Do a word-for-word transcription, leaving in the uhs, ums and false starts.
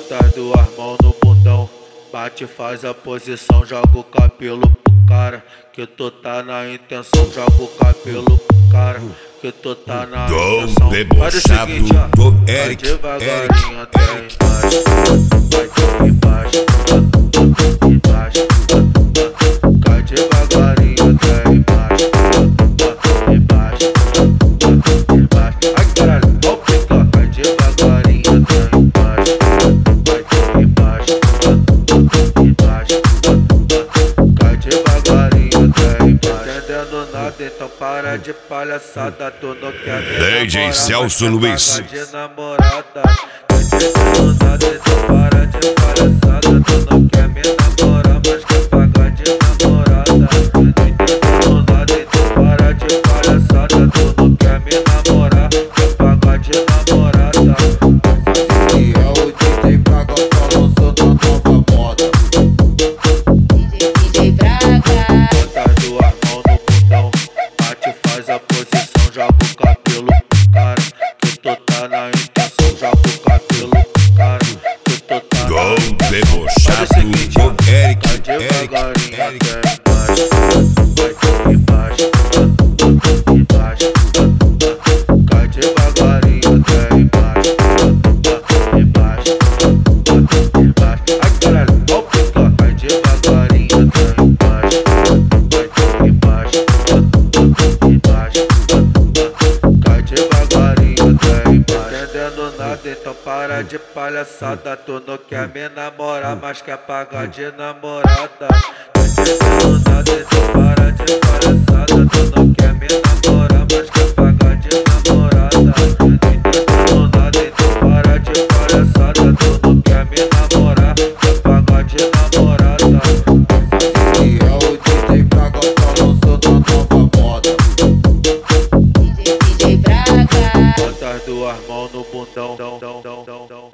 Bota as duas mãos no bundão, bate, faz a posição, joga o cabelo pro cara, que tu tá na intenção, joga o cabelo pro cara, que tu tá na intenção. Faz o seguinte, ó, vai devagarinho até embaixo, vai de embaixo, embaixo, cai devagarinho até embaixo, embaixo, embaixo. Ai caralho, ó o pica, cai devagarinho até embaixo, vai de embaixo, embaixo, cai devagarinho até embaixo. Entendendo nada, então para de palhaçada, tu não quer me namorar, D J Celso Luiz. de namorada. Entendendo nada, então para de palhaçada, tu não quer me namorar, mas quer pagar de namorada. Entendendo nada, então para de palhaçada, tu não quer me namorar, quer pagar de namorada. E é o D J Braga falando na nova moda. D J Braga. Bota as duas mãos no bundão, bate, faz a posição, joga o cabelo pro cara, que tu tá na intenção, joga o cabelo pro cara, que tu tá na Gol intenção. debochado Faz o seguinte, ó, com Eric, vai devagarinho até embaixo, vai de embaixo, embaixo, cai devagarinho até embaixo, embaixo, embaixo. Ai caralho, ó o pica, cai devagarinho até embaixo, vai de embaixo, embaixo, cai devagarinho até embaixo. Entendendo nada, então para de palhaçada, tu não quer me namorar, mas quer pagar de namorada. Entendendo nada, então para de palhaçada, tu não quer me namorar, mas quer pagar de namorada. Entendendo nada, então para de palhaçada, tu não quer me namorar, quer pagar de namorada. E é o D J Braga falando na nova moda. D J Braga. Bota as duas mãos no bundão.